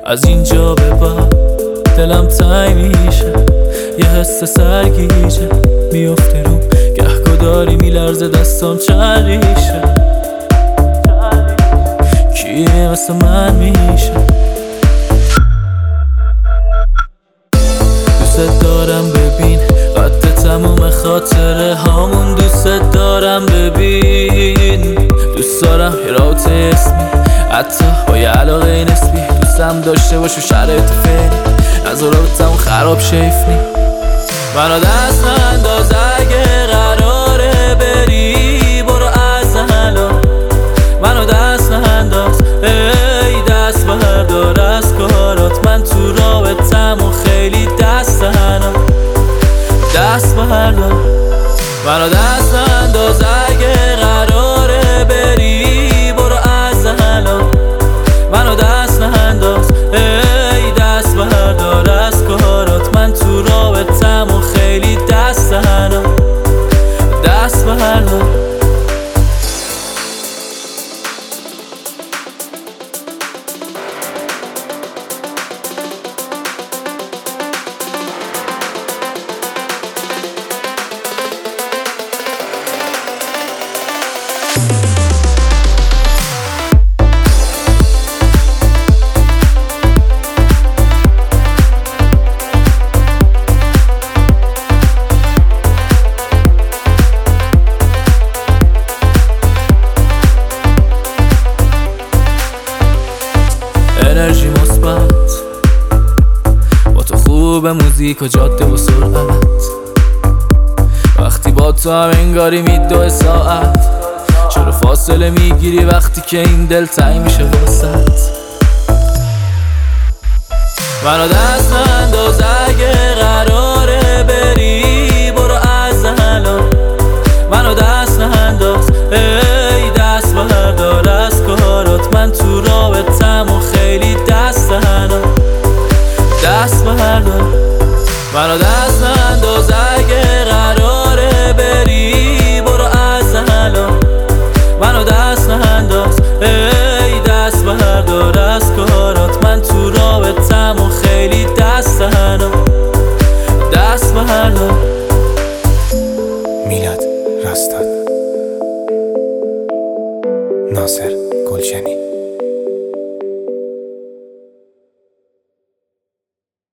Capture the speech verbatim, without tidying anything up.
از اینجا به بعد دلم تنگ میشه، یه حس سرگیجه میفته روم، گهگداری میلرزه دستام چند ریشه. کیه مثل من میشه؟ دوست دارم ببین قد تموم خاطره هامون، دوست دارم ببین، دوست دارم یه رابطه اسمی حتی با یه علاقه نسبی، دوستم داشته باش و شرایط فعلی از رابطمون خراب شیفنی. منو دست ننداز اگه قراره بری، برو از الان منو دست ننداز، ای دست بردار از کارات، من تو رابطمون خیلی دست هنم، دست بردار. منو دست ننداز اگه قراره بری، برو از الان منو دست ننداز، ای دست بردار از کارات، من تو رابطمون خیلی دست هنم، دست بردار. انرژی مثبت با تو خوب، موزیک و جاده و سرعت، وقتی با تو هم انگاری میدوه ساعت، چرا فاصله میگیری وقتی که این دل تنگ میشه واسط؟ منو دست ننداز اگه قراره بری، برو از الان منو دست ننداز، ای دست بردار از کارات، من تو رابطمون خیلی دست هنم، دست بردار. منو دست ننداز اگه قراره بری، برو از الان منو دست ننداز، ای دست بردار از کارات، من تو رابطمون خیلی دست هنم، دست بردار. میلاد راستاد، ناصر گلشنی.